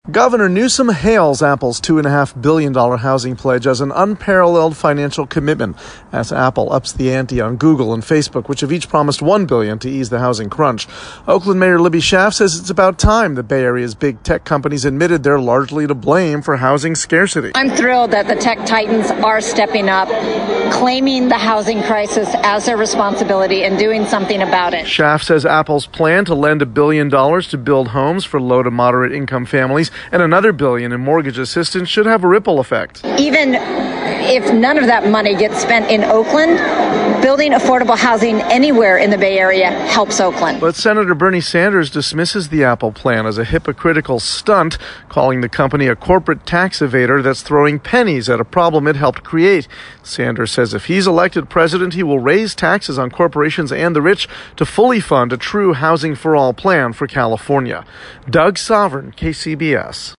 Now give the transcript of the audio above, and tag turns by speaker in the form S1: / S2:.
S1: Governor Newsom hails Apple's $2.5 billion housing pledge as an unparalleled financial commitment as Apple ups the ante on Google and Facebook, which have each promised $1 billion to ease the housing crunch. Oakland Mayor Libby Schaaf says it's about time the Bay Area's big tech companies admitted they're largely to blame for housing scarcity.
S2: I'm thrilled that the tech titans are stepping up, claiming the housing crisis as their responsibility and doing something about it.
S1: Schaaf says Apple's plan to lend $1 billion to build homes for low to moderate income families and another $1 billion in mortgage assistance should have a ripple effect.
S2: Even if none of that money gets spent in Oakland, building affordable housing anywhere in the Bay Area helps Oakland.
S1: But Senator Bernie Sanders dismisses the Apple plan as a hypocritical stunt, calling the company a corporate tax evader that's throwing pennies at a problem it helped create. Sanders says if he's elected president, he will raise taxes on corporations and the rich to fully fund a true housing for all plan for California. Doug Sovereign, KCBS.